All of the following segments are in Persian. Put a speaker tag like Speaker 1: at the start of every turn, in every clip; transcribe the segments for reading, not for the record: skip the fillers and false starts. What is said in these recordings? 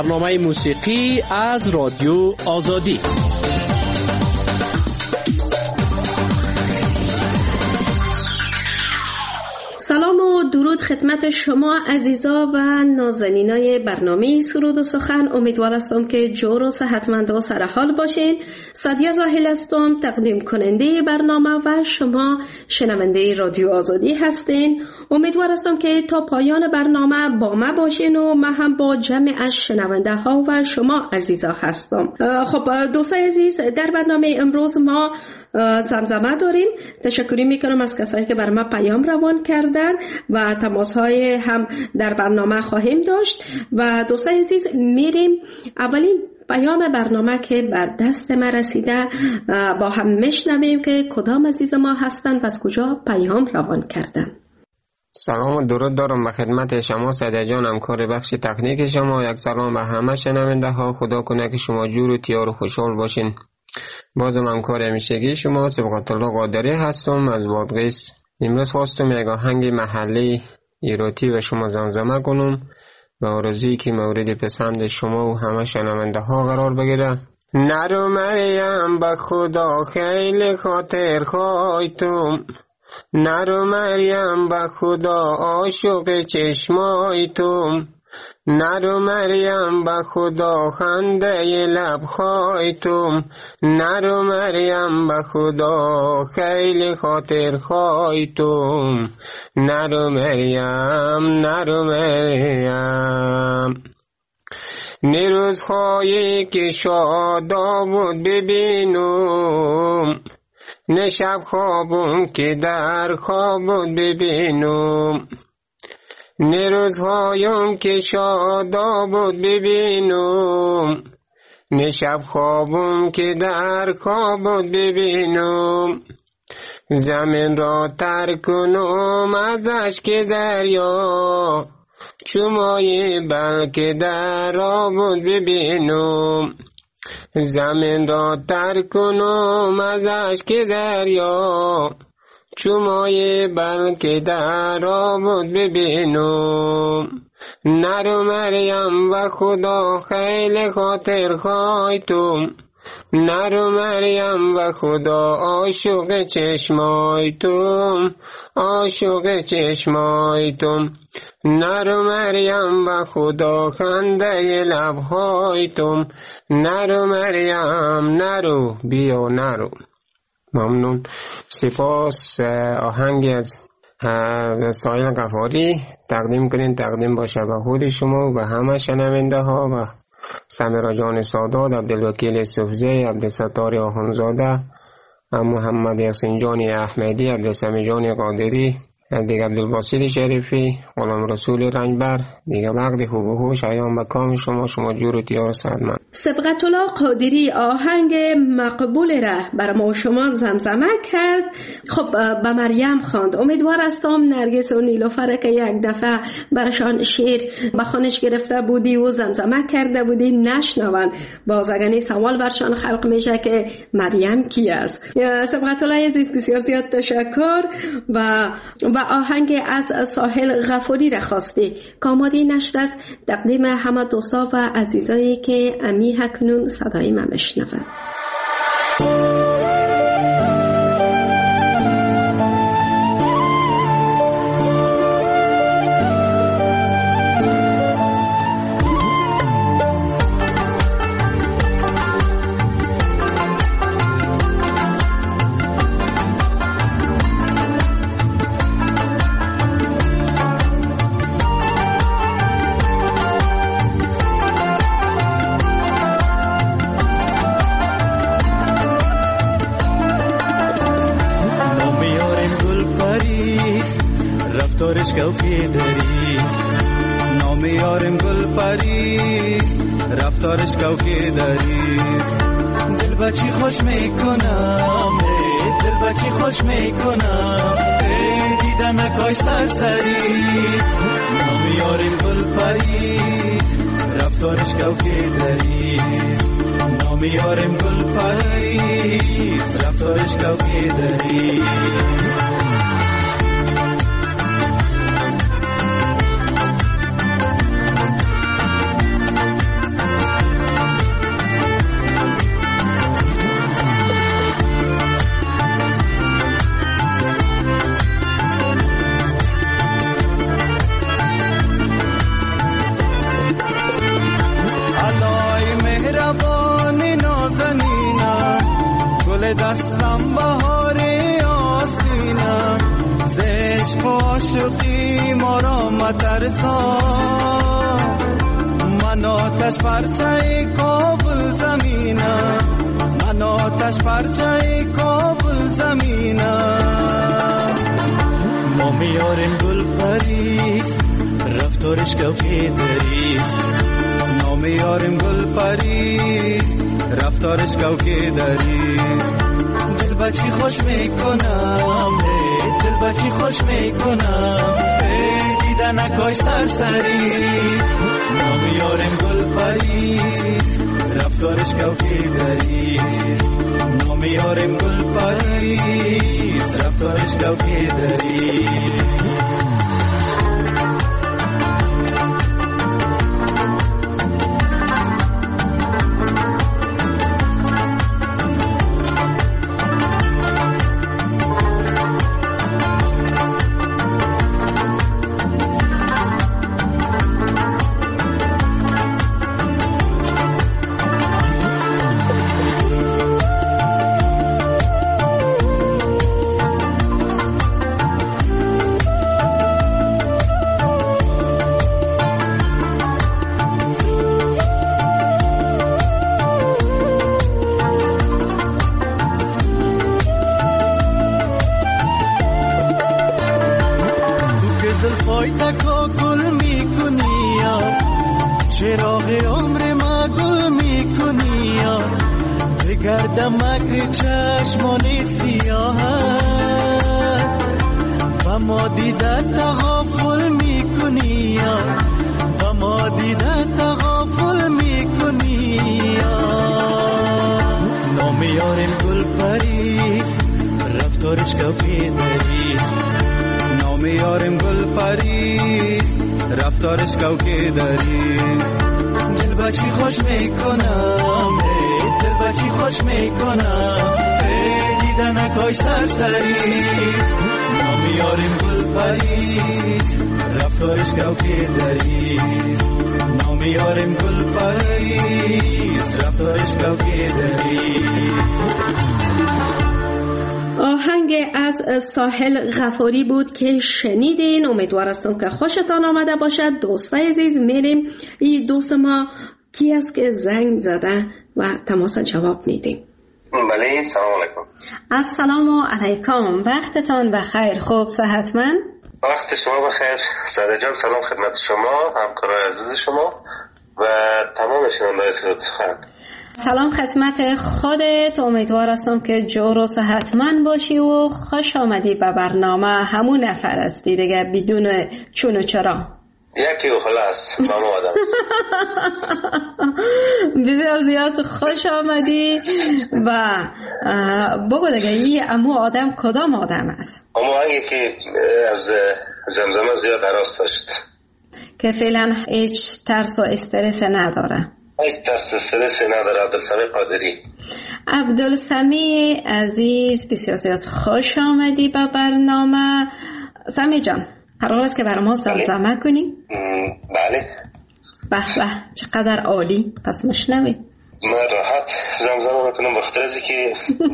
Speaker 1: برنامه موسیقی از رادیو آزادی.
Speaker 2: سلام و درود خدمت شما عزیزا و نازنینای برنامه سرود و سخن. امیدوار هستم که جور و صحتمند و سرحال باشین. سعدیه زاهل هستم، تقدیم کننده برنامه و شما شنونده رادیو آزادی هستین. امیدوار هستم که تا پایان برنامه با ما باشین و من هم با جمع از شنونده ها و شما عزیزا هستم. خب دوستای عزیز، در برنامه امروز ما زمزمه داریم. تشکری میکنم از کسایی که بر ما پیام روان کردن و تماس های هم در برنامه خواهیم داشت. و دوستای عزیز، میریم اولین پیام برنامه که بر دست ما رسیده با هم میشنویم که کدام عزیز ما هستن و از کجا پیام روان کردن.
Speaker 3: سلام و درود دارم به خدمت شما سعدیه جان، همکار بخش تکنیک شما. یک سلام به همه شنونده ها. خدا کنه که شما جور و تیار و خوشحال باشین. بازم همکار همیشگی شما سبقت الله قادری هستم از بادغیس. امروز خواستم یک آهنگ محلی ایراتی و شما زمزمه کنم و آرزویی که مورد پسند شما و همه شنونده ها قرار بگیره. نرو مریم به خدا خیلی خاطر خواهیتم، نرو مریم به خدا عاشق چشمایتم، نرو مریم به خدا خنده لب خواهیتم، نرو مریم به خدا خیلی خاطر خواهیتم، نرو مریم نرو مریم. نیروز خواهی که شادا بود ببینم، نه شب خوابم که در خواب بود ببینم، نه روزهایم که شادا بود ببینم، نه شب خوابم که در خواب بود ببینم. زمین را ترک کنم از اشک دریا، چومای بلکه در آب بود ببینم. زمین را ترک کنم از اشک دریا، چومای بلکه در آمد ببینم. نرو مریم و خدا خیلی خاطر خواهیتم، نرو مریم و خدا عاشق چشمایتم، عاشق چشمایتم، نرو مریم و خدا خنده لبهایتم، نرو مریم نرو بیا نرو. ممنون. سپاس. آهنگی از سایل غفاری تقدیم کنین، تقدیم باشه به خود شما و همه شنونده ها و سمیرا جان سادات، عبدالوکیل صفزی، عبدالستار آخونزاده، محمد یاسین جان احمدی، عبدالسمی جان قادری، دیگه عبدالباسط شریفی، غلام رسول رنجبر، دیگه وقت خوب و خوش ایام به کام شما جور و تیار سعدمند.
Speaker 2: سبقت الله قادری آهنگ مقبول را بر ما شما زمزمه کرد. خب به مریم خواند. امیدوار هستم نرگس و نیلوفر که یک دفعه برشان شعر بخوانش گرفته بودی و زمزمه کرده بودی نشنون. بازگانی سوال برشان خلق میشه که مریم کی است. سبقت الله عزیز بسیار زیاد تشکر. و آهنگ از ساحل غفاری را خواستی. کامادی نشد است تقدیم همه دوستا و عزیزایی که امی هکنون صدای من بشنون.
Speaker 4: رفتارش کوکی دریست، دل بچی خوش میکنم، دل بچی خوش میکنم، دیدن نکاش سرسریست، نامیاریم گل پریست، رفتارش کوکی دریست، نامیاریم گل پریست، رفتارش کوکی دریست. حال دستم بهار آستینم ز عشق و عاشقی ما را مترسا من آتش پرچه کابل زمینم من آتش پرچه کابل زمینم ما میاریم گل پریز رفتارش کوکی دریز نامیاریم گل پریز رفتارش کوکی دریز دل بچی خوش میکنم دل بچی خوش میکنم دیدن اکاش سرسری نامیاریم گل پریز رفتارش کوکی دریز نامیاریم گل پریز رفتارش کوکی دریز دمک چشمانی سیاهت و ما دیدن تغافل میکنی و ما دیدن تغافل میکنی نامیاریم گل پریز رفتارش کوکی دریز نامیاریم گل پریز رفتارش کوکی دریز دل بچی خوش میکنم دل بچی خوش میکنم دیدن اکاش سرسری نامیاریم گل پریز رفتارش کوکی دریز نامیاریم گل پریز رفتارش کوکی دریز.
Speaker 2: آهنگ از ساحل غفاری بود که شنیدین. امیدوار هستم که خوشتان آمده باشد. دوستای عزیز، میریم این دوست ما کی است که زنگ زده و تماس جواب میدیم.
Speaker 5: بله، سلام علیکم.
Speaker 2: السلام علیکم، وقتتان بخیر. خوب، صحتمند؟
Speaker 5: وقت شما بخیر سعید جان. سلام خدمت شما، همکارای عزیز شما و تمام شنونده‌های صدای سخن.
Speaker 2: سلام خدمت خودت. امیدوار هستم که جور و صحتمند باشی و خوش آمدی به برنامه. همون نفر هستی دیگه، بدون چون و چرا.
Speaker 5: یکی و خلاص ماما آدم.
Speaker 2: بسیار زیاد خوش آمدی. و بگو دیگه این امو آدم کدام آدم است؟
Speaker 5: آهنگی که از زمزمه زیاد عراس داشت
Speaker 2: که فعلا هیچ ترس و استرس نداره.
Speaker 5: هیچ ترس و استرس نداره. عبدالسمی قادری.
Speaker 2: عبدالسمی عزیز، بسیار زیاد خوش آمدی به برنامه. سمی جان، قرار است که برای ما زمزمه کنی؟
Speaker 5: بله.
Speaker 2: به به، چقدر عالی. پس مشنوی.
Speaker 5: من راحت زمزمه میکنم بخاطر از اینکه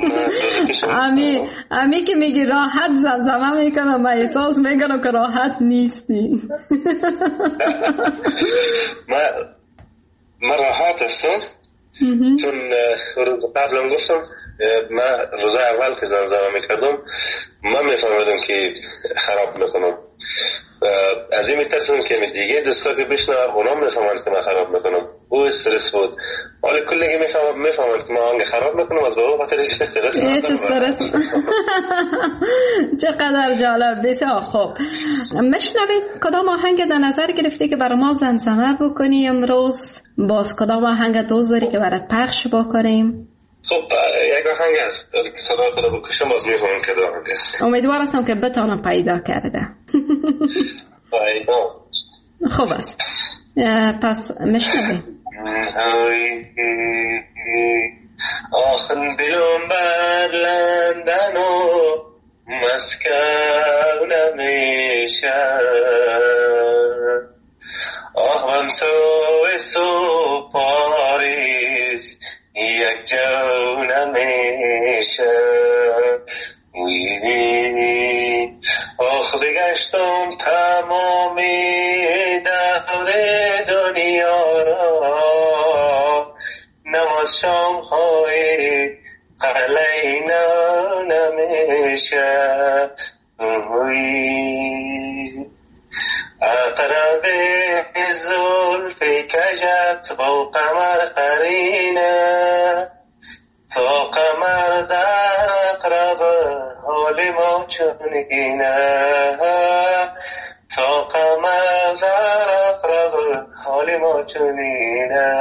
Speaker 2: امی که میگی راحت زمزمه میکنم، من احساس میکنم که راحت نیستی. من
Speaker 5: راحت هستم چون روز قبلم گفتم من روز اول که زمزمه میکردم من میفهمیدم که خراب میکنم. از این میترسم که دیگه دوستا که بشنم اونا میفهمند که من خراب میکنم. او استرس بود. حالا کلی میفهمند که من آنگه خراب میکنم، از به او خاطر هیچ استرس.
Speaker 2: چقدر جالب. بسیار خوب. مشنوید کدام آهنگ در نظر گرفتی که برای ما زمزمه بکنی امروز؟ باز کدام آهنگ دوست داری که برات پخش بکنیم؟
Speaker 5: خب یک آهنگ هست که صدا خدا بکشم باز میفهمم که دو آهنگ هست.
Speaker 2: امیدوار هستم که بتانم پیدا کرده. خوب است. پس مشنویم.
Speaker 5: آخر دلم بر لندن و مسکو نمیشه، آهم سو پاریس یک یک جا نمیشه. آخ بگشتم تمامی دور دنیا را، نماز شام های قلینا نمیشه. اقرب زلف کجت با قمر قرینه، تا قمر در اقرب حال ما چونینه، تا قمر در اقرب حال ما چونینه.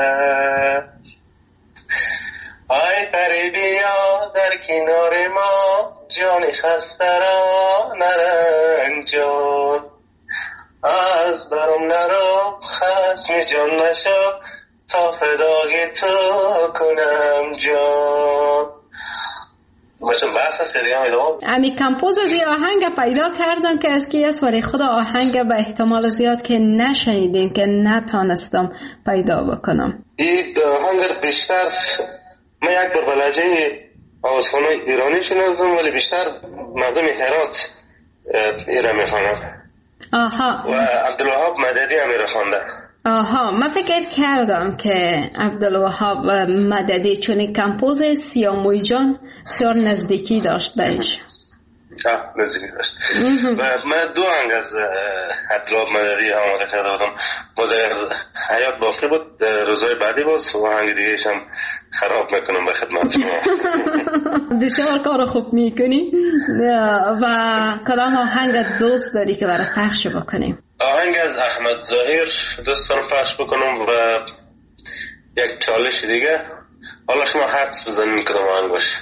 Speaker 5: آی پری بیا در کنار ما، جان خسته را نرنجان، از برم نرو خسم جان نشو، تا فدای تو کنم جان. باشم بحث سریع هم ایدام
Speaker 2: امی کمپوز از این آهنگ پیدا کردم که از کی است، ولی خدا آهنگ به احتمال زیاد که نشنیدیم، که نتانستم پیدا بکنم.
Speaker 5: این آهنگ بیشتر من یک بار بلجه آوازخانه ایرانی شنیدم، ولی بیشتر مردم هرات ایره میخوانم.
Speaker 2: آها.
Speaker 5: و عبدالوهاب مددی هم ایره خوانده.
Speaker 2: آها، من فکر کردم که عبدالوهاب مددی چون کمپوز سیاموی جان بسیار نزدیکی داشت بهش.
Speaker 5: نزدیکی داشت. و من دو آهنگ از عبدالوهاب مددی آماده کرده بودم، باز حیات باقی بود، روزهای بعدی باز و آهنگ دیگهش هم خراب میکنم به خدمت شما.
Speaker 2: بسیار کار خوب میکنی. و کدام آهنگ دوست داری که برای پخش بکنیم؟
Speaker 5: آهنگ از احمد ظاهر دوست دارم پخش بکنم و یک چالش دیگه. حالا شما حدس بزنین کدام آهنگ باشه.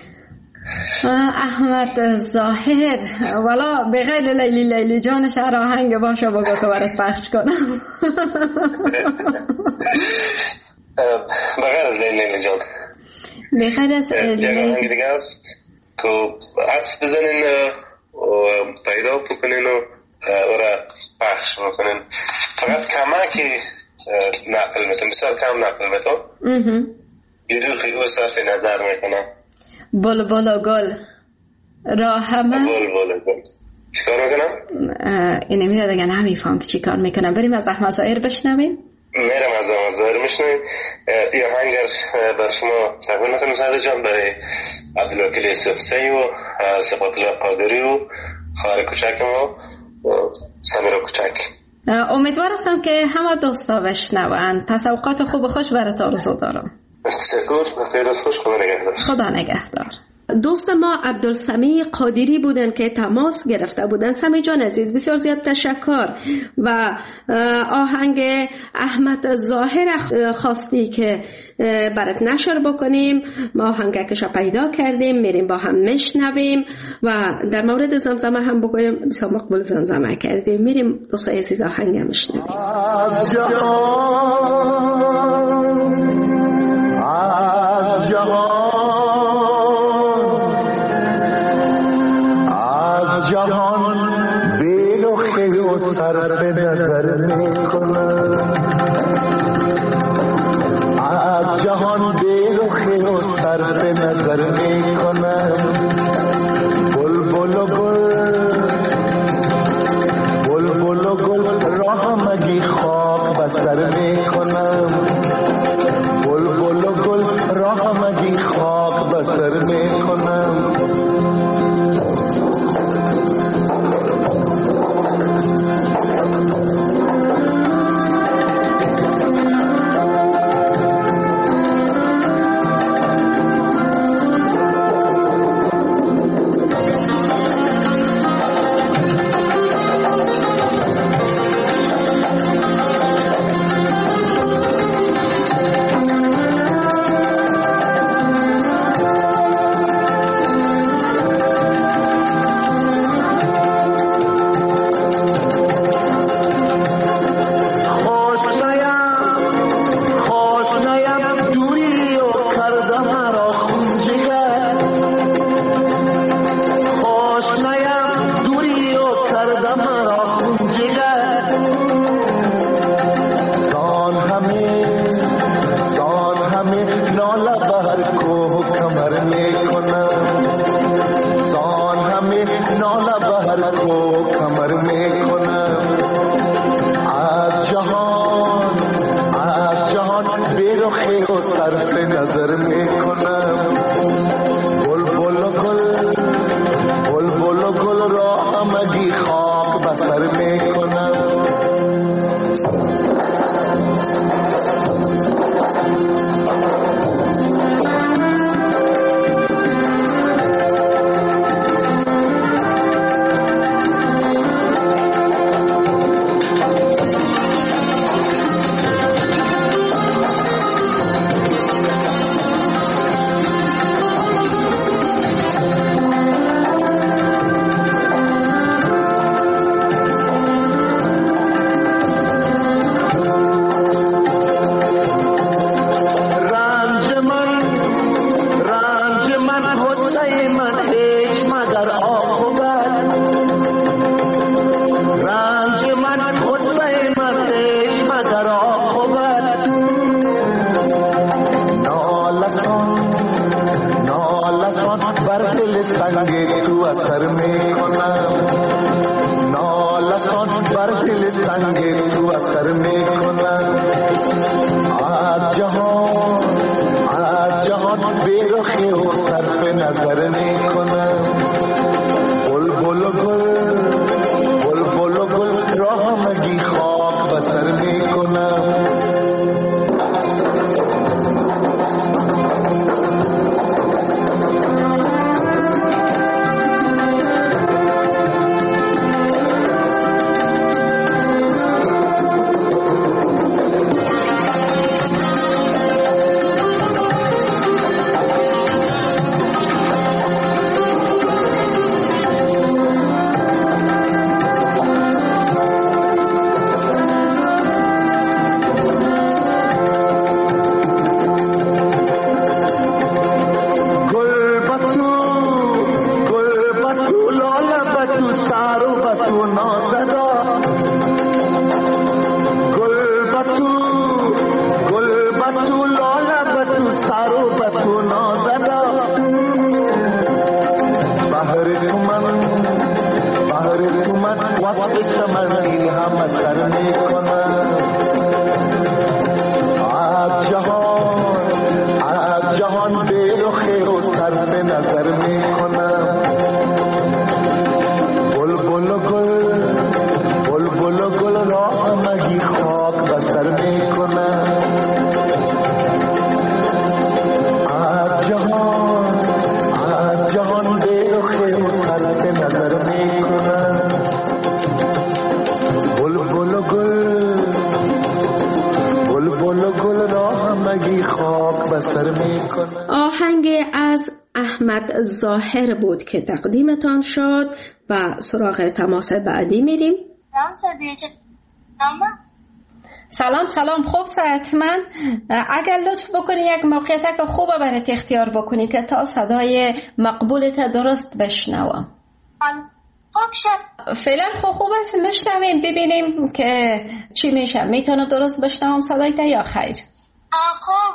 Speaker 2: احمد ظاهر، والا به غیر لیلی لیلی جانش هر آهنگ باشه بگو که برات پخش کنم.
Speaker 5: به غیر از لیلی لیلی جان،
Speaker 2: به غیر از
Speaker 5: یک آهنگ دیگه است که حدس بزنین و پیدا بکنین و برای پخش بکنین. فقط کمکی نقل میتون، بسیار کم نقل میتون، گروخی او صرف نظر میکنم.
Speaker 2: بلبل و گل راهمه.
Speaker 5: بلبل و گل چیکار میکنم؟
Speaker 2: اینه میده دیگه نمیفهم که چیکار میکنم. بریم از احمد ظاهر بشنویم.
Speaker 5: میرم از احمد ظاهر میشنویم. این آهنگ بر شما تقدیم میکنم سعید جان، برای عبدالوکیل یوسفزئی و صفات الله قادری و خواهر کوچک ما سمیرا کوچک.
Speaker 2: امیدوار هستم که همه دوستا بشنوند. پس اوقات خوب خوش برات آرزو دارم.
Speaker 5: تشکر. خیلی خوش. خدا نگهدار.
Speaker 2: خدا نگهدار. دوست ما عبدالسمیع قادری بودن که تماس گرفته بودن. سمی جان عزیز بسیار زیاد تشکر. و آهنگ احمد ظاهر خواستی که برات نشر بکنیم، ما آهنگکش پیدا کردیم، میریم با هم میشنویم و در مورد زمزمه هم بگویم بسیار مقبول زمزمه کردیم. میریم دوستای عزیز آهنگ میشنویم. از
Speaker 6: جهان بیل و خیل و صرف نظر می کنم، از جهان بیل و خیل و صرف نظر می کنم. بلبل و گل راه مگی خاک بسر می کنم. بلبل و گل راه مگی خاک بسر می کنم. بر دل سنگ تو اثر میکنم، نالسان بر دل سنگ تو اثر میکنم. از جهان بیرخی و صرف نظر میکنم. بلبل و گل راه مگی خواب بسر میکنم.
Speaker 2: آهنگ از احمد ظاهر بود که تقدیمتان شد و سراغ تماس بعدی میریم. سلام خوب صحتمند. اگر لطف بکنی یک موقعیت خوبه برات اختیار بکنی که تا صدای مقبولت درست بشنوم.
Speaker 7: خوب شد.
Speaker 2: فعلا خوب است، میشنویم ببینیم که چی میشه. میتونم درست بشنوم صدایت یا خیر؟
Speaker 7: خوب.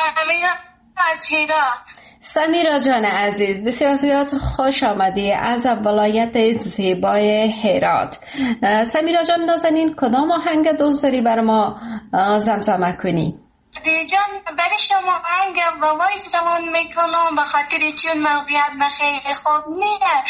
Speaker 7: از هرات.
Speaker 2: سمیرا جان عزیز، بسیار زیاد خوش آمدی از ولایت زیبای هرات. سمیرا جان نازنین، کدام آهنگ دوست داری بر ما زمزمه کنی؟
Speaker 7: جان برای شما آهنگ با وایس روان میکنم، به خاطر چون موقعیت خیلی خوب نیه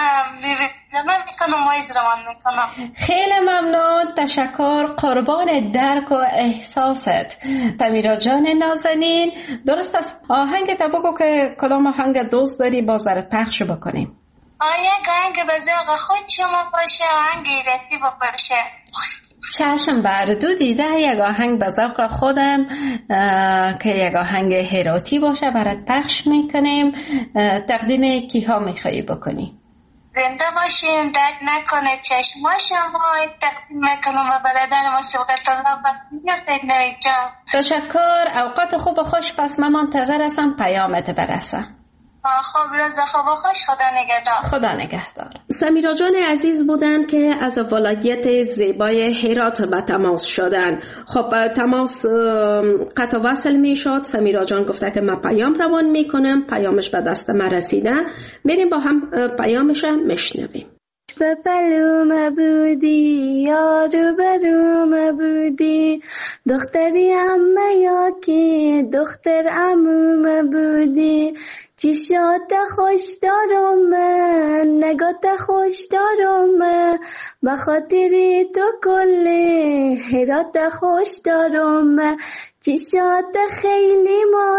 Speaker 7: زمان میکنم، وایس روان میکنم.
Speaker 2: خیلی ممنون، تشکر، قربان درک و احساست. سمیرا جان نازنین، درست است. آهنگ تا بگو که کدام آهنگ دوست داری باز برات پخش بکنیم.
Speaker 7: یک آهنگ به ذوق خود شما باشه، آهنگ ایرتی باشه.
Speaker 2: چشم بر دو دیده یک آهنگ به ذوق خودم که یک آهنگ هراتی باشه برات پخش میکنیم. تقدیم کیها میخوایی بکنی؟
Speaker 7: زنده باشیم، درد نکنه چشماشم باید تقدیم میکنم و برادر موسیقیت الله بخیر نویجان.
Speaker 2: تشکر، اوقات خوب و خوش. پس من منتظر هستم پیامت برسه.
Speaker 7: خب روز خوب و خوش. خدا نگهدار.
Speaker 2: خدا نگهدار. سمیرا جان عزیز بودن که از ولایت زیبای هرات به تماس شدن. خب تماس قطع وصل می شد. سمیرا جان گفته که من پیام روان می کنم، پیامش به دست من رسیده، میریم با هم پیامش میشنویم.
Speaker 8: به پلوم بودی یارو بروم بودی، دختری عمه یا کی دختر عموم بودی، چشات خوش دارم من، نگات خوش دارم من، به خاطر تو کل هرات خوش دارم من، چشات خیلی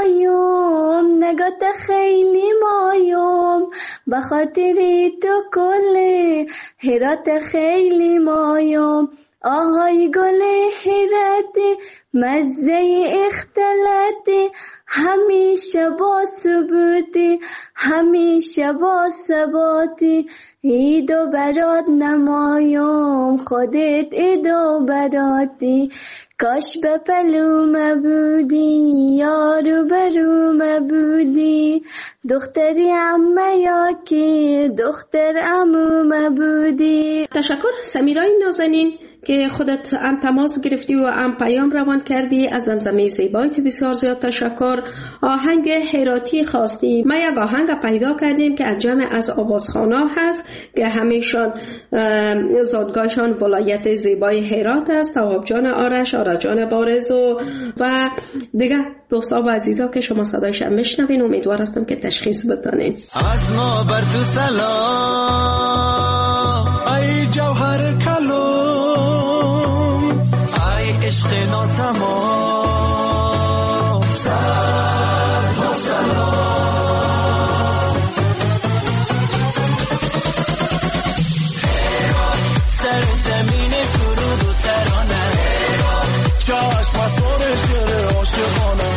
Speaker 8: مایم، نگات خیلی مایم، به خاطر تو کل هرات خیلی مایم. آهای گل هراتی مزه اختلاطی، همیشه با ثبوتی همیشه با ثباتی، ایدو برات نمایم خودت ایدو براتی، کاش به پلوم بودی یارو بروم بودی، دختری عمه یا کی دختر عموم بودی.
Speaker 2: تشکر سمیرای نازنین که خودت هم تماس گرفتی و هم پیام روان کردی. از زمزمه زیبایت بسیار زیاد تشکر. آهنگ هراتی خواستی. ما یک آهنگ پیدا کردیم که از جمع از آوازخوانا هست که همیشان زادگاهشان ولایت زیبای هرات است. تواب جان آرش، آرش جان بارز و دیگه دوستا و عزیزا که شما صدایش هم میشنوین، امیدوار هستم که تشخیص بدانین.
Speaker 4: از ما بر تو سلام ای جوهر کلام، ای عشق ناتمام، سلام و سلام. سر زمین سرود و ترانه، چشم سر شعر عاشقانه،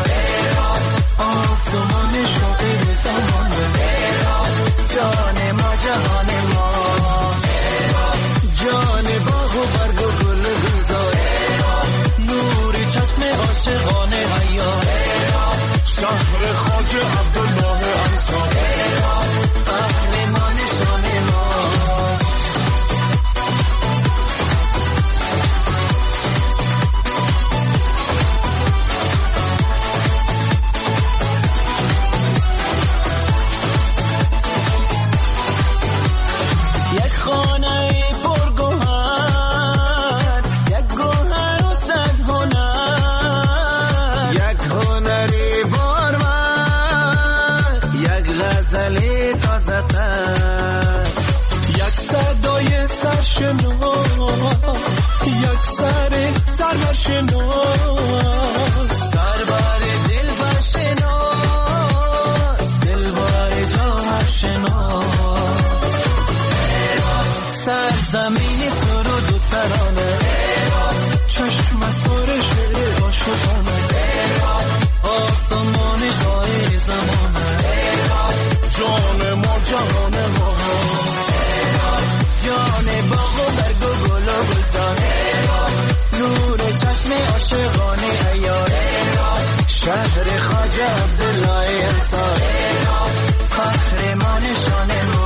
Speaker 4: آسمان شاعر زمانه، جان ما جهان ما، جان باغ و برگ و گل گلزار، نور چشم عاشقانه عیار، شهر خواجه عبدالله انصار، قهرمان شان ما. یک سر سرشناس، سربر دل برشناس، دل بر جان شناس، سرزمین سرود و ترانه، چشم سر شعر عاشقانه، آسمان شاعر زمانه، جان ما جهان ما، جان باغ و برگ و گل و گلزار، نور چشم عاشقانه عیار، شهر خواجه عبدالله انصار، قهرمان شان ما.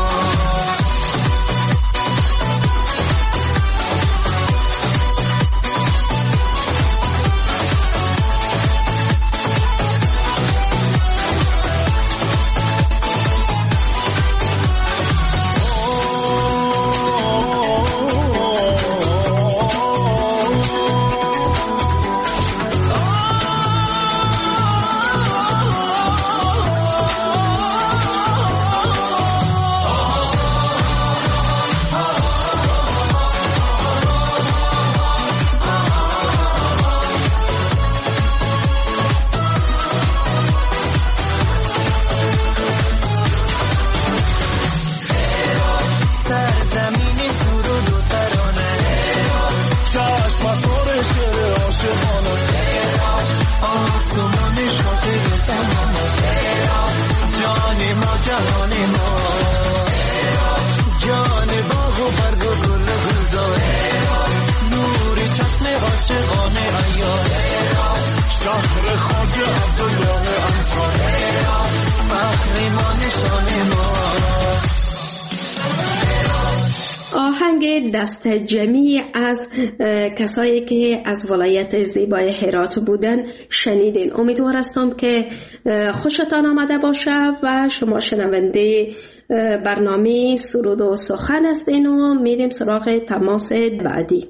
Speaker 2: آهنگ دست جمعی از کسایی که از ولایت زیبای هرات بودن شنیدین. امیدوار هستم که خوشتان آمده باشه و شما شنونده برنامه سرود و سخن هستین و میریم سراغ تماس بعدی.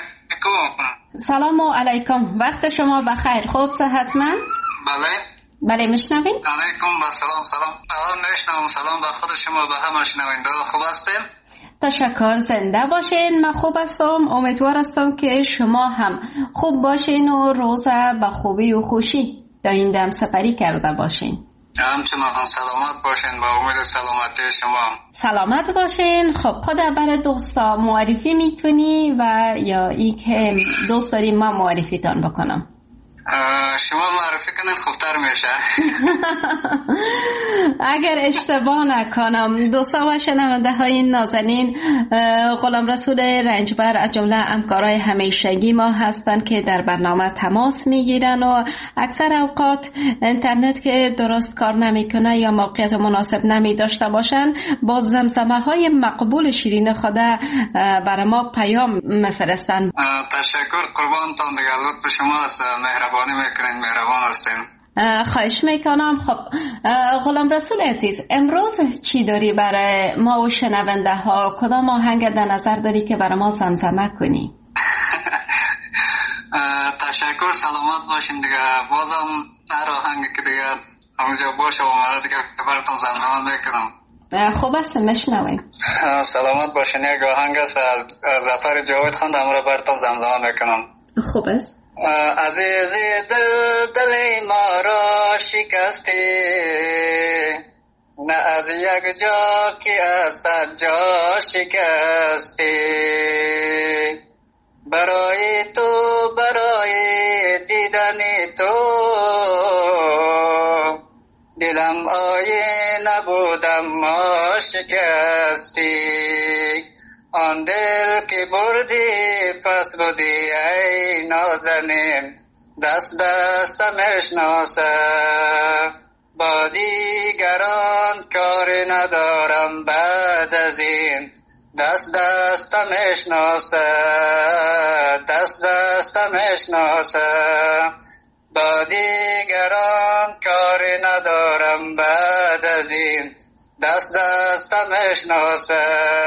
Speaker 9: سلام علیکم، وقت شما بخیر. خوب صحتمند؟ بله میشنوین؟
Speaker 10: علیکم و سلام. میشنوم. سلام به خود شما، به همه شنونده. خوب هستین؟
Speaker 9: تشکر، زنده باشین. من خوب هستم. امیدوار هستم که شما هم خوب باشین و روز به خوبی و خوشی داینده هم سپری کرده باشین.
Speaker 10: همچنان سلامت باشین، با امید سلامتی شما.
Speaker 9: سلامت باشین. خب خود برای دوستا معرفی میکنی و یا ای که دوست داریم ما معرفیتان بکنم؟
Speaker 10: شما معرفی کنید خوبتر میشه.
Speaker 9: اگر اشتباه نکنم دوستا و شنونده های نازنین، غلام رسول رنجبر از جمله همکارای همیشگی ما هستند که در برنامه تماس میگیرن و اکثر اوقات اینترنت که درست کار نمیکنه یا موقعیت مناسب نمی داشته باشن با زمزمه های مقبول شیرین خود برای ما پیام میفرستن.
Speaker 10: تشکر قربانتان دیگه، لطف شما است، مهربانی میکنین، مهربان هستین.
Speaker 9: خواهش میکنم. خب غلام رسول عزیز، امروز چی داری برای ما و شنونده ها؟ کدام آهنگ در نظر داری که برای ما زمزمه کنی؟
Speaker 10: تشکر، سلامت باشین دیگه. بازم هر آهنگی که دیگه همونجا باشه اومده دیگه براتون زمزمه میکنم.
Speaker 9: خوب است، مشنویم.
Speaker 10: سلامت باشین. یک آهنگ است از ظفر جاوید خان، امروز براتون زمزمه میکنم.
Speaker 9: خوب است.
Speaker 10: عزیزی دل ما را شکستی، نه از یک جا که از صد جا شکستی، برای تو، برای دیدن تو دلم آیه نبودم ما شکستی، آن دل که بردی پس بودی ای نازنین، دست دستم اشناسه با دیگران کاری ندارم بعد از این، دست دستم اشناسه، دست دستم اشناسه با دیگران کاری ندارم بعد از این، دست دستم اشناسه،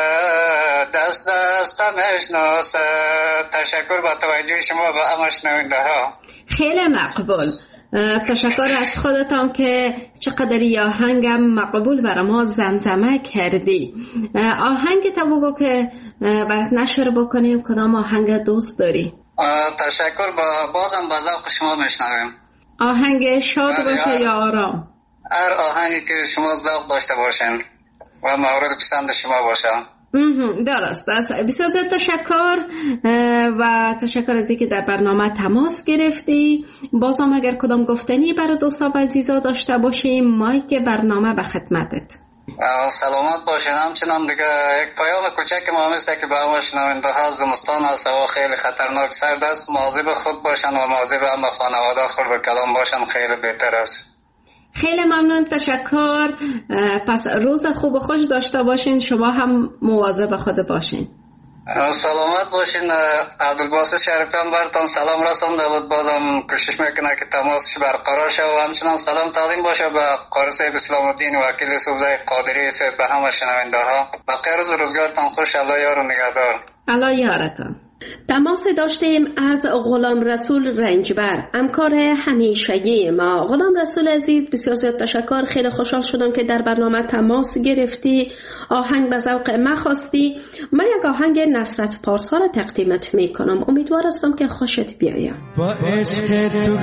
Speaker 10: دست دستم اشناسه. تشکر با توجه شما به همه شنونده ها.
Speaker 2: خیلی مقبول. تشکر از خودتان که چقدر آهنگم مقبول برای ما زمزمه کردی. آهنگ تا بگو که برات نشر بکنیم، کدام آهنگ دوست داری؟
Speaker 10: تشکر، بازم با ذوق شما میشنویم.
Speaker 2: آهنگ شاد باشه یا آرام؟
Speaker 10: هر آهنگی که شما ذوق داشته باشین و مورد پسند شما باشه.
Speaker 2: درست است. بسیار زیاد تشکر و تشکر از اینکه در برنامه تماس گرفتی. بازم اگر کدام گفتنی برای دوستا و عزیزا داشته باشیم، مایک برنامه به خدمتت.
Speaker 10: سلامت باشین. همچنان دیگه یک پیام کوچک ما همیشه که به همه شنونده ها، زمستان هست، هوا خیلی خطرناک، سرد است، مواظب خود باشن و مواظب همه خانواده خورد و کلام باشن، خیلی بهتر است.
Speaker 2: خیلی ممنون، تشکر. پس روز خوب و خوش داشته باشین، شما هم مواظب خود باشین.
Speaker 10: سلامت باشین. عبدالباسط شریفیان براتون سلام رسانده بود، بازم کوشش میکنه که تماسش برقرار شه و همچنان سلام تقدیم باشه به قاری صاحب اسلام الدین وکیل صوبزای قادری صاحب، به همه شنونده ها. بقیه روز روزگارتان خوش، الله یار و نگهدار.
Speaker 2: الله یارتان. تماس داشتیم از غلام رسول رنجبر، همکار همیشگی ما. غلام رسول عزیز، بسیار زیاد تشکر. خیلی خوشحال شدم که در برنامه تماس گرفتی، آهنگ به ذوق ما خواستی. من یک آهنگ نصرت پارسا را تقدیمت میکنم، امیدوار هستم که خوشت بیاید.
Speaker 6: با عشق تو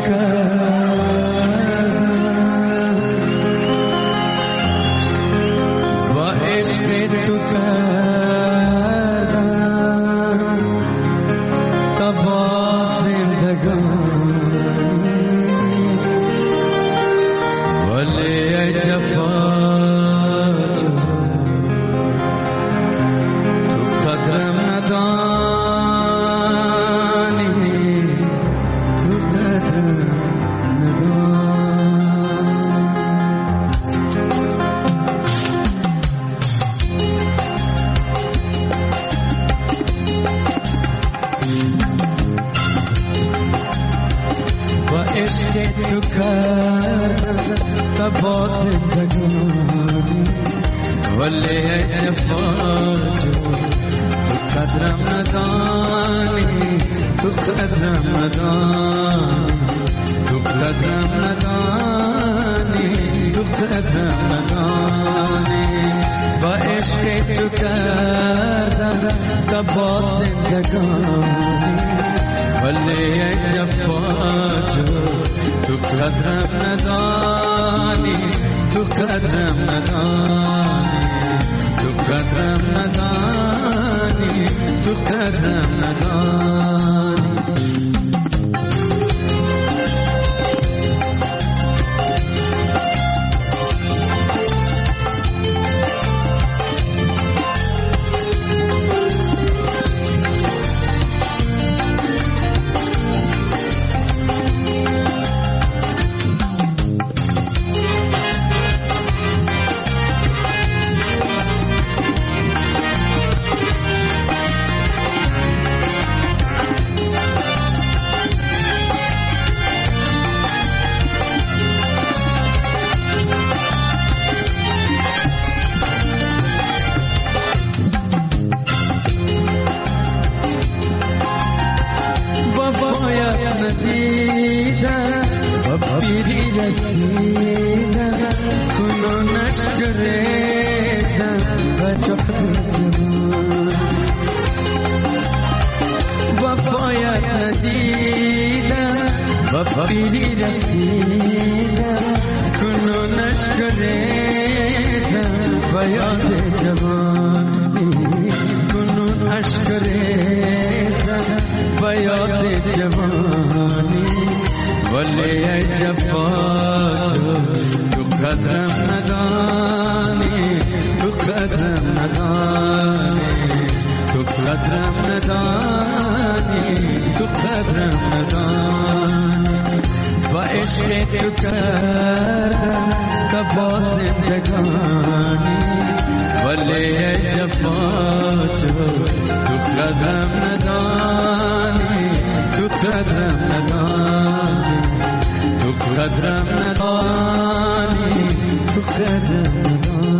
Speaker 6: با عشق تو
Speaker 4: وفایت ندیدم و پیری رسیدم کنون اشک ریزم و یاد جوانی کنون اشک ریزم و یاد جوانی ولی ای جفا تو قدرم ندانی تو قدرم ندانی تو قدرم ندانی تو قدرم ندانی و عشق تو کردم تبا زندگانی ولی ای جفا تو قدرم ندانی تو قدرم ندانی تو قدرم ندانی تو قدرم ندانی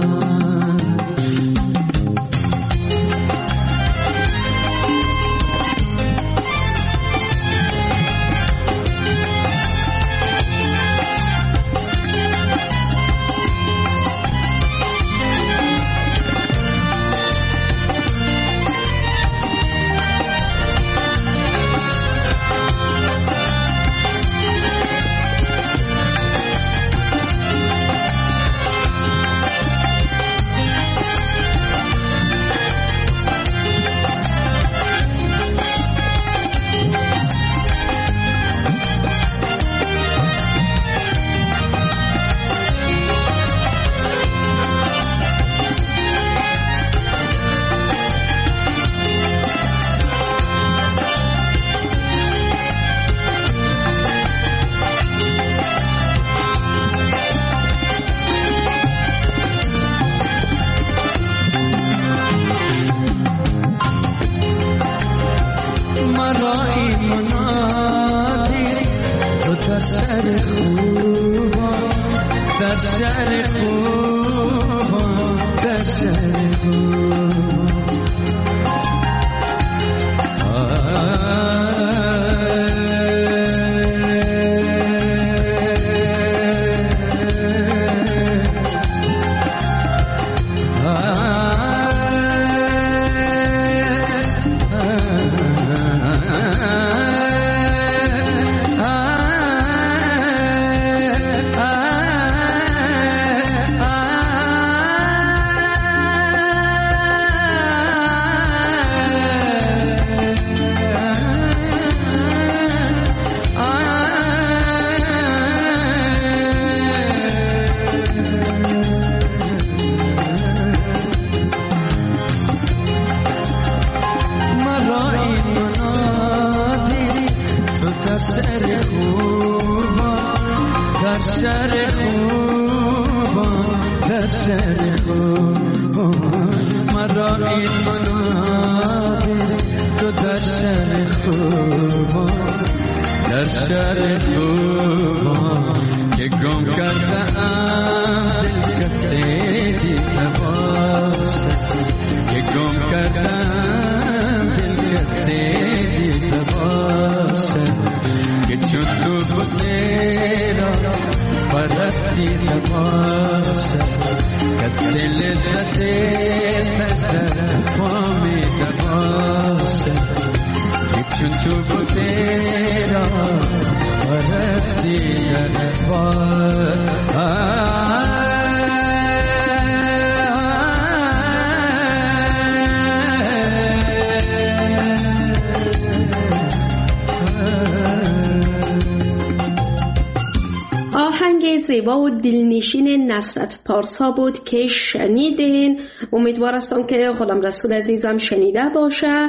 Speaker 2: زیبا و دلنشین نصرت پارسا بود که شنیدین. امیدوار هستم که غلام رسول عزیزم شنیده باشه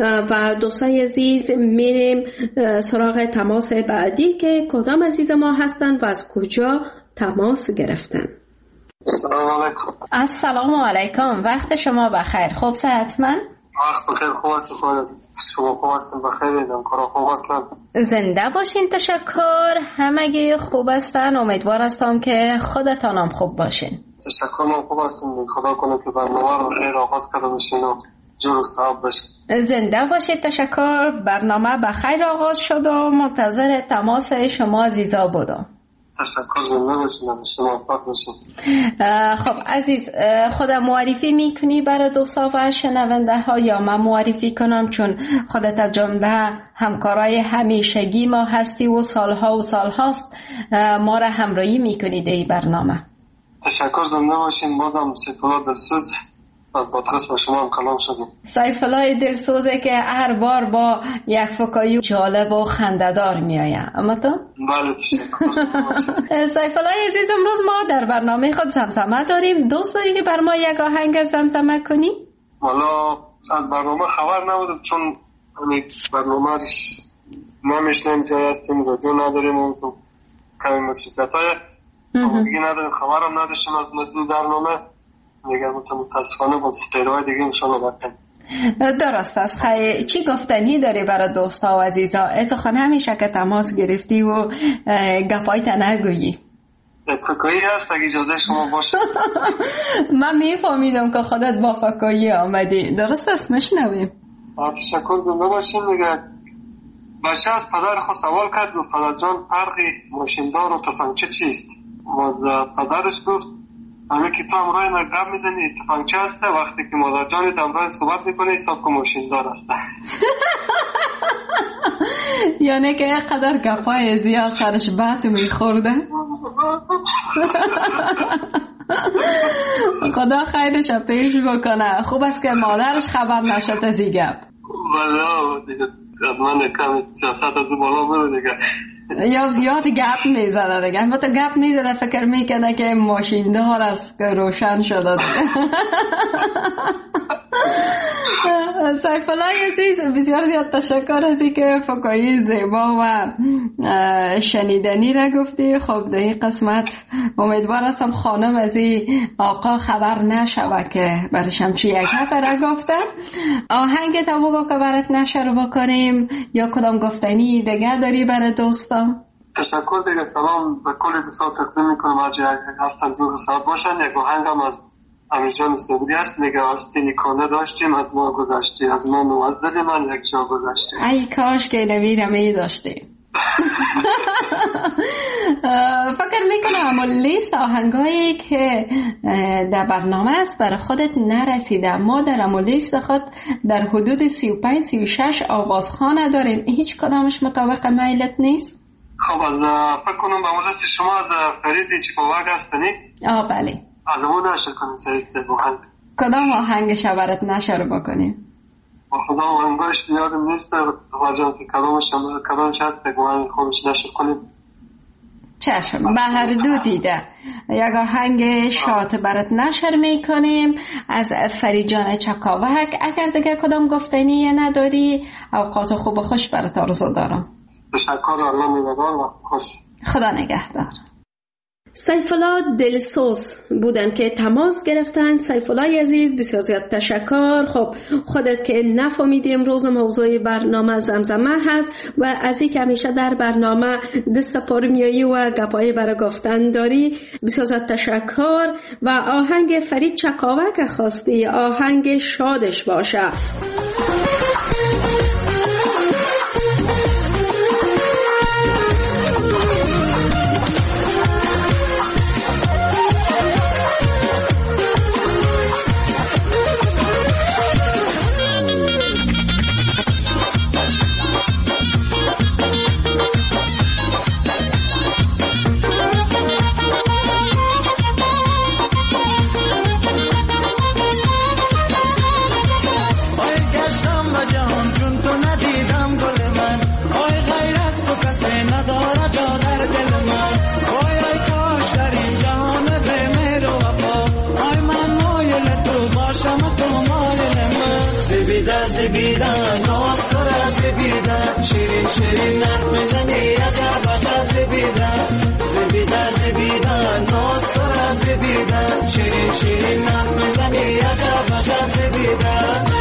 Speaker 2: و دوستای عزیز میریم سراغ تماس بعدی که کدام عزیز ما هستن و از کجا تماس گرفتن.
Speaker 5: السلام علیکم.
Speaker 9: السلام علیکم، وقت شما بخیر. خوب صحتمند؟
Speaker 5: وقت بخیر. خوب هستم. شما خوب هستم؟ بخیر ایدم. کارا خوب هستم؟
Speaker 9: زنده باشین. تشکر. همگی خوب هستن. امیدوار هستم که خودتانم خوب باشین.
Speaker 5: تشکر. من خوب هستم. خدا کنه که برنامه رو خیر آغاز کرده باشین و جور و صحاب باشین.
Speaker 9: زنده باشید. تشکر. برنامه بخیر آغاز شد و منتظر تماس شما عزیزا بودم.
Speaker 5: تشکر. زنده باشین. شما پاک باشین.
Speaker 9: خب عزیز، خودت معرفی میکنی برای دوستا و شنونده ها یا من معرفی کنم؟ چون خودت از جمله همکارای همیشگی ما هستی و سالها و سالهاست ما را همراهی میکنی در این برنامه.
Speaker 5: تشکر. زنده باشین. بازم سیفالله دلسوز از پادکست با شما هم کلام شدیم.
Speaker 9: سیفالله دلسوزه که هر بار با یک فکایی جالب و خنده‌دار میآید. اما تو؟
Speaker 5: بله تشکر.
Speaker 9: سیفالله عزیز، امروز ما در برنامه خود زمزمه داریم. دوست داری که بر ما یک آهنگ زمزمه کنی؟
Speaker 5: والا از برنامه خبر نبودم چون برنامه ما میشنیم جای هستیم رادیو نداریم و کمی مسئولیت‌های دیگه نداریم، خبرم نداشتیم از مسئول برنامه دیگه. متاسفانه با سپیرهای دیگه انشاءالله بکنیم.
Speaker 9: درست است. چی گفتنی داری برای دوستا و عزیزا؟ اتخانه همیشه که تماس گرفتی و گپایت نگویی.
Speaker 5: فکایی هست اگه اجازه شما باشه.
Speaker 9: من میفهمیدم که خودت با فکایی آمدی. درست است؟ نشنویم.
Speaker 5: تشکر. زنده باشین. دیگه بچه از پدر خود سوال کرد و پدر جان فرقی ماشیندار و تفنگچه چیست؟ و پدرش گفت همه که تو امرای مگدب میزنی تفنگچه هسته، وقتی که مادر جانی دمرای صحبت میکنه حساب که ماشیندار هسته.
Speaker 9: یعنی که قدر گپای زیاد سرش بط میخورده. خدا خیرش پیش بکنه. خوب است که مادرش خبر نشد از این گپ.
Speaker 5: والا دیگه من کم سیاست از بالا برو دیگه.
Speaker 9: یا زیاد گپ میزنه دیگه. اما تو گپ میزنه فکر میکنه که ماشیندار است که روشن شده. سیفالله عزیز، بسیار زیاد تشکر از اینکه فکایی زیبا و شنیدنی را گفتی. خب در این قسمت امیدوار هستم خانم از این آقا خبر نشوه که برشم چی یک حفه را گفتم. آهنگ تا بگو که برات نشر بکنیم یا کدام گفتنی دیگه داری برای دوستان؟
Speaker 5: تشکر دیگه. سلام به کل دوستان تقدیم میکنم. هرچی هستن زور ساعت باشن. یک آهنگم از امیر جان صبری است. میگه آستینی کنه داشتیم از ما گذشتی، از من و از دل من یک جا گذشتی.
Speaker 9: ای کاش که نویرم ای داشتیم. فکر میکنم اما لیست آهنگایی که در برنامه است برای خودت نرسیده. ما در اما لیست خود در حدود 35-36 آوازخانه داریم. هیچ کدامش مطابق میلت نیست.
Speaker 5: خب از فکر کنم به مجلس شما از فریدی چی پاوگ هستنی؟
Speaker 9: بله.
Speaker 5: از اون نشر کنیم سریسته بخند.
Speaker 9: کدام آهنگش برات نشر بکنیم؟
Speaker 5: با خدا آهنگاش یادم نیست واجان که کلامش هست بگو آهنگ خودش نشر کنیم.
Speaker 9: چشم، به هر دو دیده. یک آهنگ شاد برات نشر میکنیم از فرید جان چکاوک. اگر دیگه کدام گفتنی نداری اوقات خوب و خوش برات آرزو دارم.
Speaker 5: تشکر. الله نگهدار. وقت خوش.
Speaker 9: خدا نگهدار.
Speaker 2: سیفالله دلسوز بودن که تماس گرفتن. سیفالله عزیز بسیار زیاد تشکر. خب خودت که نفهمیدی امروز موضوع برنامه زمزمه هست و از این که همیشه در برنامه دست پر میایی و گپایی برای گفتن داری، بسیار زیاد تشکر. و آهنگ فرید چکاوک خواستی، آهنگ شادش باشه.
Speaker 4: شیرین شیرین نرم میزنی عجب عجب زبیدن زبیدن زبیدن ناز تو را زبیدن شیرین شیرین نرم میزنی عجب عجب زبیدن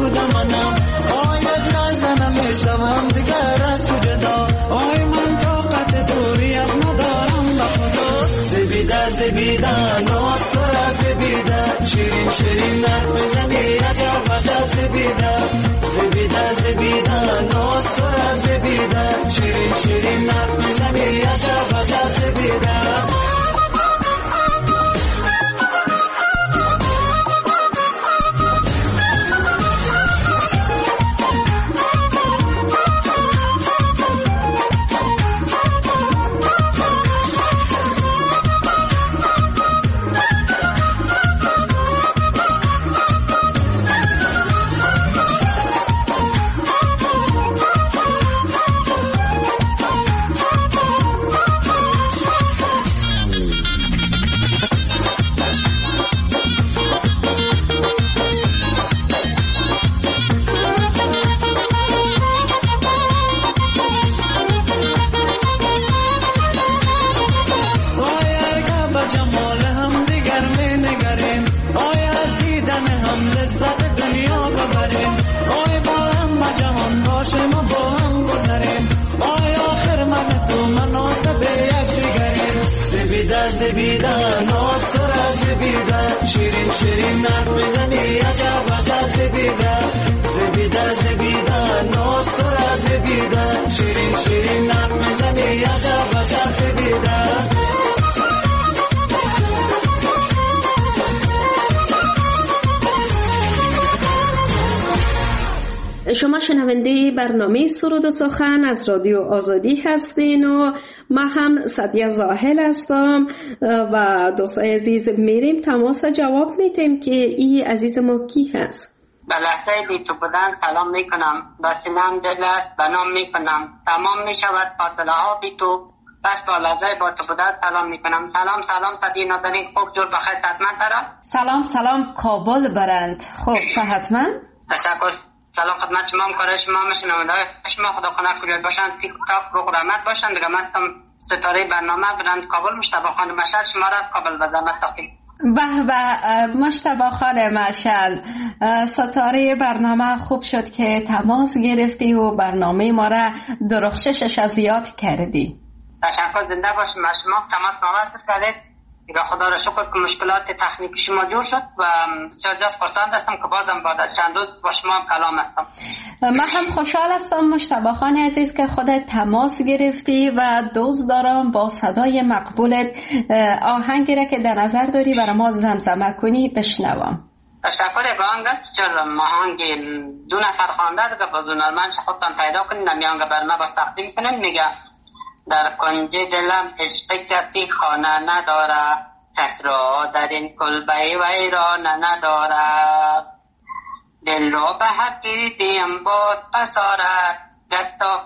Speaker 4: محدود منم آید لحظه نمیشم دیگر از تو جدا آی من طاقت دوریت ندارم به خدا زبیده زبیده ناز تو را زبیده شیرین شیرین حرف میزنی عجب عجب زبیده زبیده زبیده ناز تو را زبیده شیرین شیرین حرف میزنی عجب عجب زبیده زبیده ناز تو را زبیده شیرین شیرین حرف میزنی عجب عجب زبیده زبیده زبیده ناز تو را زبیده شیرین شیرین حرف میزنی عجب عجب زبیده
Speaker 2: شما شنونده برنامه سرود و سخن از رادیو آزادی هستین و ما هم سعدیه زاهل هستم و دوستای عزیز میریم تماس جواب میتیم که این عزیز ما کی هست.
Speaker 11: به لحظه بی تو بودن سلام میکنم به سینم دلت بنام میکنم تمام میشود فاصله ها بی تو بس با لحظه با تو بودن سلام میکنم. سلام سلام صدی نازنین خوب جور بخیر صحتمند ترا.
Speaker 9: سلام سلام کابل برند خوب صحتمند.
Speaker 11: تشکر. سلام خدمت شما همکارای شما مشنونده شما خدا کنه خوب باشن تیک تاک رو رحمت باشن دیگه مستم ستاره برنامه برند کابل مجتبی خان مشعل شما را از کابل به زحمت تقدیم.
Speaker 9: به به مجتبی خان مشعل ستاره برنامه خوب شد که تماس گرفتی و برنامه ما را درخششش از یاد کردی.
Speaker 11: تشکر زنده باشیم. شما تماس موصل کردید دیگه خدا را شکر که مشکلات تکنیکی شما جور شد و بسیار زیاد خرسند هستم که بازم بعد از چند روز با شما کلام هستم.
Speaker 9: من هم خوشحال هستم مجتبی خان عزیز که خودت تماس گرفتی و دوست دارم با صدای مقبولت آهنگی را که در نظر داری برای ما زمزمه کنی بشنوم.
Speaker 11: تشکر آهنگ است بسیار آهنگ دو نفر خوانده دیگه با زونالمنش خودتان پیدا کنید نمیانگه بر ما باز تقدیم کنیم. میگه در کنج دلم عشق کسی خانه نداره کس را در این کلبه ویران نداره دل را به حقی دیم باز پساره دستا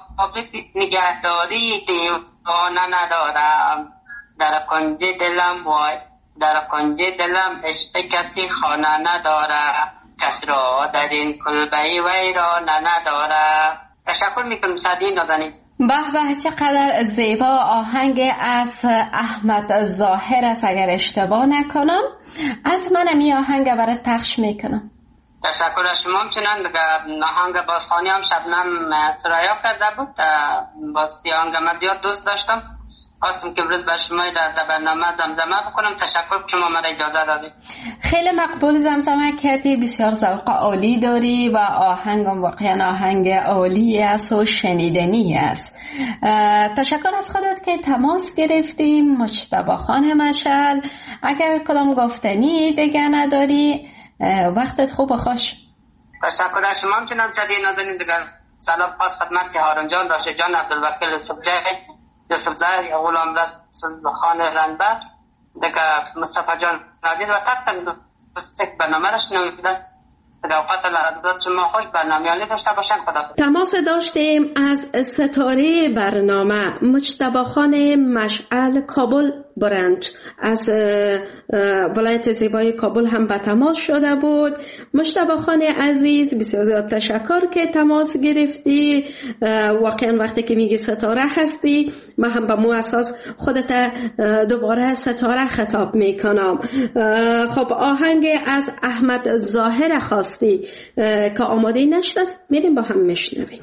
Speaker 11: نگهداری دیوانه ندارم در کنج دلم وای در کنج دلم عشق کسی خانه نداره کس را در این کلبه ویران نداره. تشکر میکنم سعدی نازنین.
Speaker 9: به به چقدر زیبا آهنگ از احمد ظاهر است اگر اشتباه نکنم. حتما این آهنگ برات پخش میکنم.
Speaker 11: تشکر از شما. همچنان آهنگ بازخوانی هم شبنم سرایا کرده بود. باز آهنگ من زیاد دوست داشتم خواستم که برد بر شما در برنامه زمزمه بکنم. تشکر که شما مرا اجازه دادید.
Speaker 9: خیلی مقبول زمزمه کردی. بسیار ذوق عالی داری و آهنگم واقعا آهنگ عالی است و شنیدنی است. تشکر از خودت که تماس گرفتیم مجتبی خان مشعل. اگر کدام گفتنی دیگه نداری وقتت خوب و خوش.
Speaker 11: تشکر از شما. همچنان صدی نازنین دیگر سلام خاص خدمت هارون جان راشد جان عبدالوکیل یوسف زهر یا غلام رسول خان رنبر دیگه مصطفی جان نازنین و تک تک برنامه را شنوید است. اوقات لحظات شما خوش برنامه عالی داشته باشن. خدا.
Speaker 2: تماس داشتیم از ستاره برنامه مجتبی خان مشعل کابل برند از ولایت زیبای کابل هم به تماس شده بود. مجتبی خان عزیز بسیار زیاد تشکر که تماس گرفتی. واقعا وقتی که میگی ستاره هستی من هم به مو اساس خودت دوباره ستاره خطاب میکنم. خب آهنگ از احمد ظاهر خواست هستی که آماده نشد است، میریم با هم میشنویم.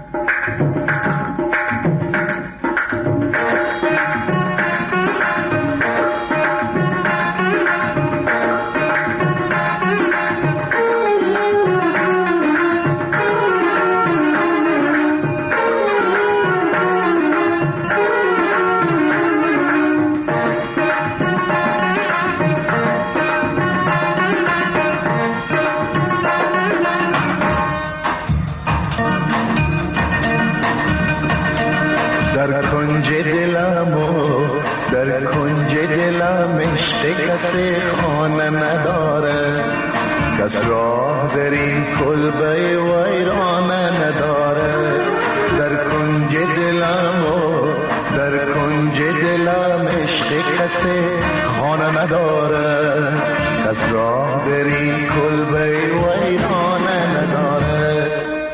Speaker 6: در کنج دلم عشق کسی خانه نداره، کس راه در این کلبه ویرانه نداره. در کنج دلم عشق کسی خانه نداره، کس راه در این کلبه ویرانه نداره.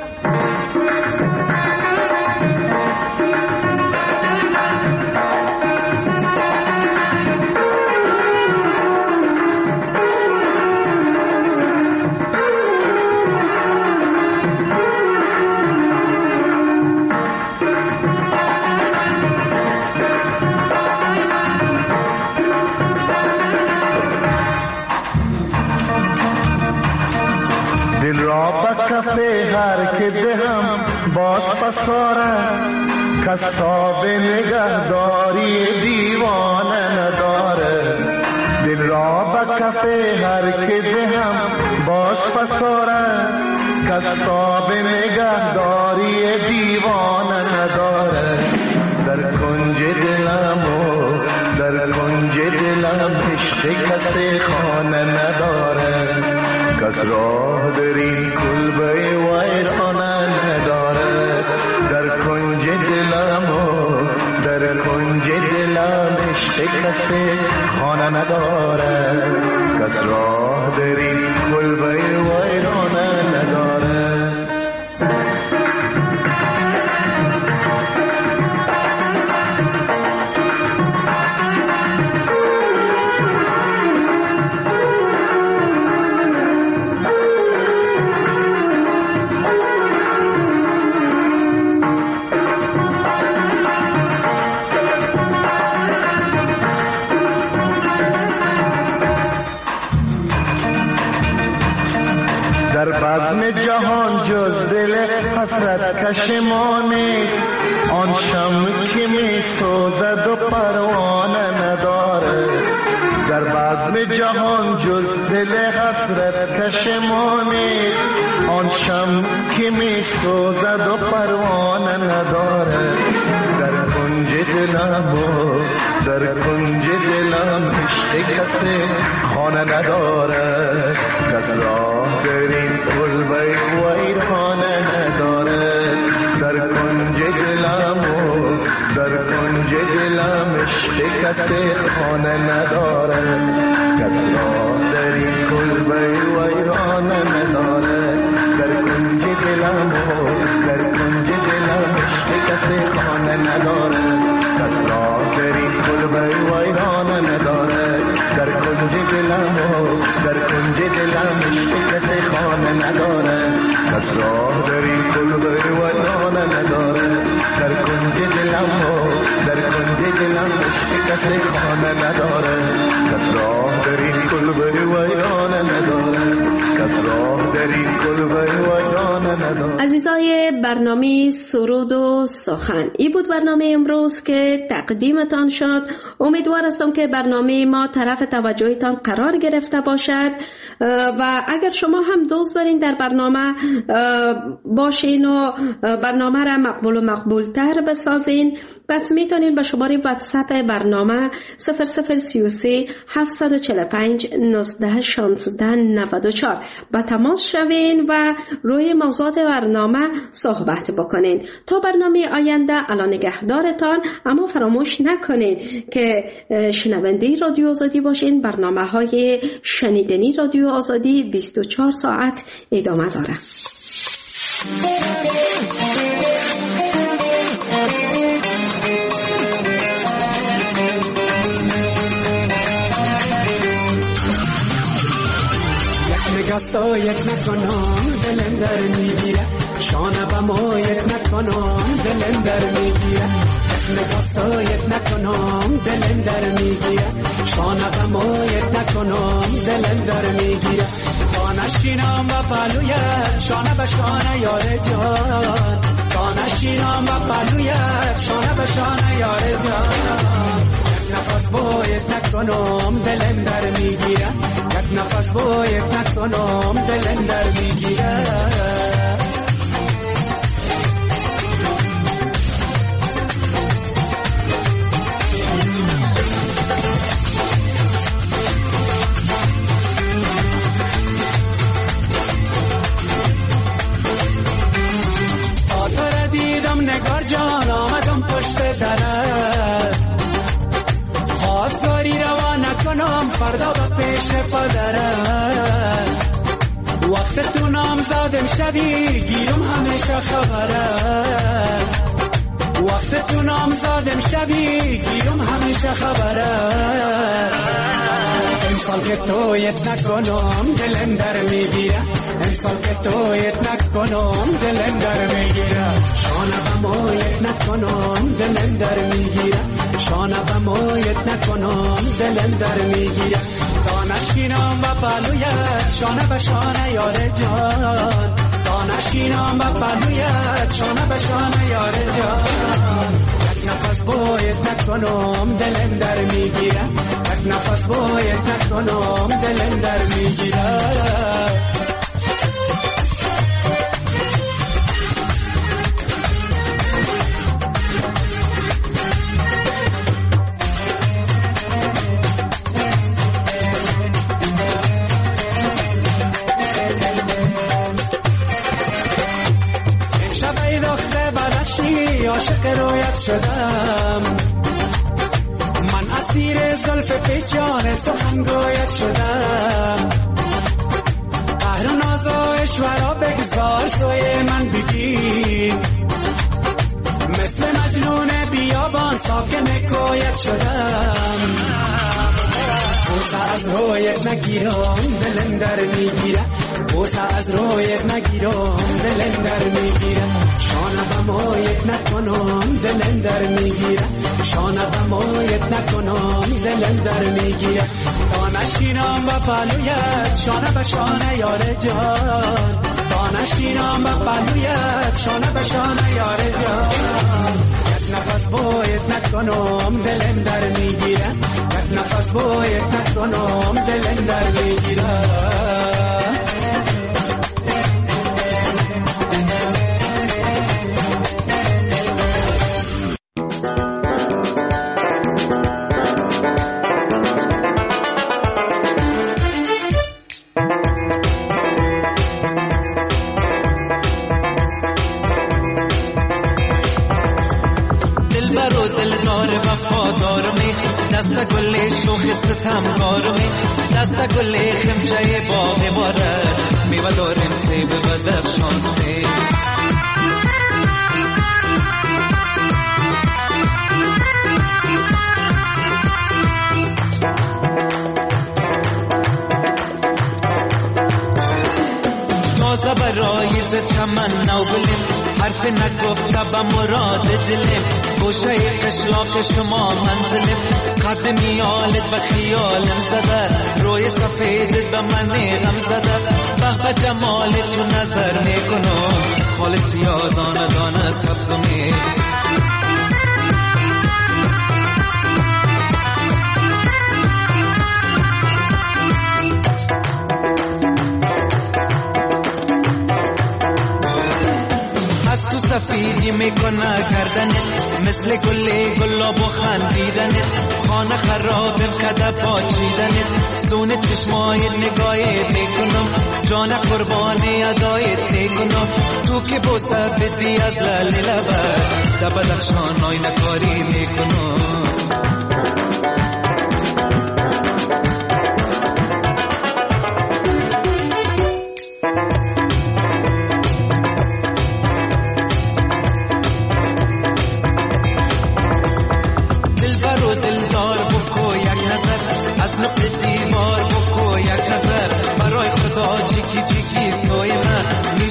Speaker 6: هر که دهم باز پسارم، کساب نگهداری دیوانه نداره. دل را به کفه هر که دهم باز پسارم، کساب نگهداری دیوانه نداره. در کنج دلم عشق کسی خانه نداره، کس راه در این کلبه ویرانه نداره. در کنج دلم عشق کسی خانه نداره، کس راه در این کلبه ویرانه نداره. در بزم جهان جز دل حسرت کشمانه، آن شمع که می سوزد و پروانه نداره. در بزم جهان جز دل حسرت کشمانه، آن شمع که می سوزد و پروانه نداره. در کنج دلم عشق کسی خانه نداره، کس راه در این کلبه ویرانه نداره. در کنج دلم عشق کسی خانه نداره، کس راه در این کلبه ویرانه نداره. در کنج دلم عشق کسی خانه نداره، کس راه در این کلبه ویرانه نداره. در کنج دلم عشق کسی خانه نداره، کس راه در این کلبه ویرانه نداره. در کنج دلم عشق کسی خانه نداره، کس راه در این کلبه ویرانه نداره، کس راه در این کلبه ویرانه نداره.
Speaker 2: عزیزای برنامه سرود و سخن، این بود برنامه امروز که تقدیمتان شد. امیدوار هستم که برنامه ما طرف توجهتان قرار گرفته باشد و اگر شما هم دوست دارین در برنامه باشین و برنامه را مقبول و مقبولتر بسازین، پس میتونین به شماره واتساپ برنامه 0033 745 19 16 94 با تماس شوین و روی موضوعات برنامه صحبت بکنین. تا برنامه آینده الان نگهدارتان، اما فراموش نکنین که شنونده رادیو آزادی باشین. برنامه های شنیدنی رادیو آزادی 24 ساعت ادامه داره.
Speaker 12: نگاه سایت نکنم دلم در میگیره شانه به مایت نکنم دلم در میگیره نگاه سایت نکنم دلم در میگیره شانه به مایت نکنم دلم در میگیره نشینم و پلویت شانه به شانه یار جان نشینم و پلویت شانه به شانه یار جان یک نفس باید نکنم دلم در میگیره یک نفس باید نکنم دلم در میگیره نگار جان آمدم پشت درت خواستگاری روا نکنم فردا به پیش پدرت وقت تو نامزادم شوی گیرم همیشه خبرت وقت تو نامزادم شوی گیرم همیشه خبرت امسال که تویت نکنم دلم در میگیره امسال که تویت نکنم دلم در میگیره شانه به مایت نکنم دلم در میگیره شانه به مایت نکنم دلم در میگیره تا نشینم و پلویت شانه به شانه یار جان تا نشینم و پلویت شانه به شانه یار جان یک نفس باید نکنم دلم در میگیره یک نفس باید نکنم دلم در میگیره عاشق رویت شدم من اسیر زلف پیچان سخنگویت شدم قهر و ناز و اشورا بگذار سوی من بگیر مثل مجنون بیابان ساکن کویت شدم بوسه از رویت نگیرم دلم در میگیره بوسه از رویت نگیرم دلم در میگیره شانه به مایت نکنم دلم در میگیره شانه به مایت نکنم دلم در میگیره تا نشینم و پلویت شانه به شانه یار جان تا نشینم و پلویت شانه به شانه یار جان یک نفس باید نکنم دلم در میگیره یک نفس باید نکنم دلم در میگیره
Speaker 13: دست گل شوخ ستمگار می دست گل خمچه باغ باره میوه داریم سیب بدخشان می تازه برای ز چمن نو گلیم حرف نگفته به مراد دلیم گوشه قشلاق شما منزلیم قد میالت به خیالم زده روی سفیدت به من غم زده به جمالت تو نظر میکنم خالص یادانه دانه سبزمی سفیدی میکنه گردنت مثل گلاب و خندیدنت خانه خرابم کده پاچیدنت سون چشمای نگاهت میکنم جان قربانی ادایت میکنم تو که بوسه بدی از لال لبت در بدخشان آینه کاری میکنم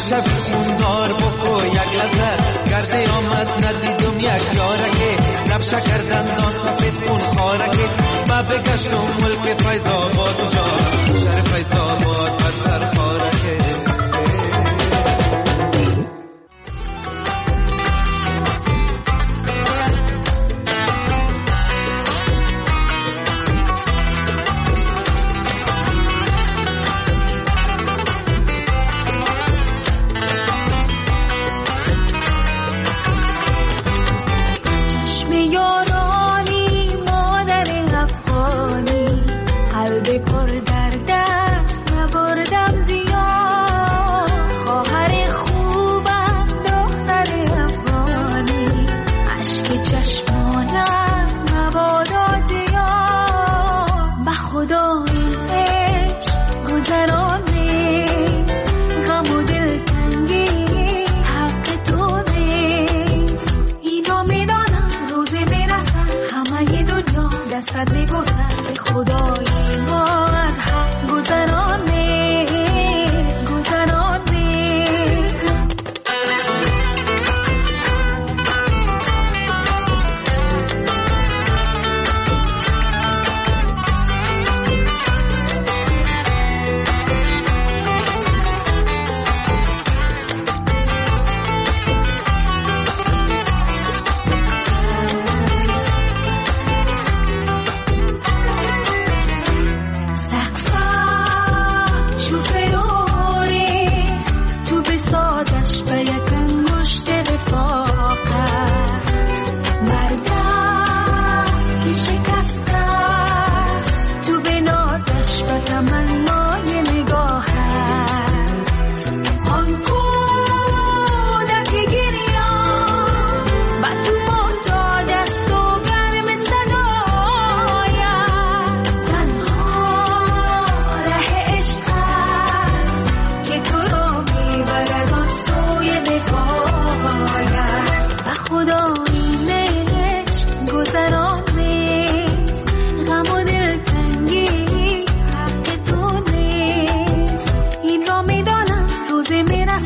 Speaker 13: شبی خوندار بکو یک لحظه گرده آمد ندیدم یک یارگه لب شکردندان سفید خون خارگه با بگشتم ملک فیض‌آباد جا شهر فیض‌آباد بدتر خارگه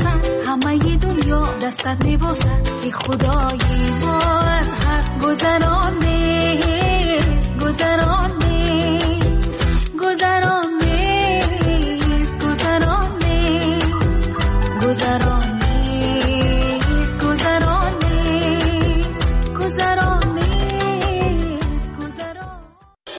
Speaker 14: دستت میبوسد ای خدای ما از حق گذران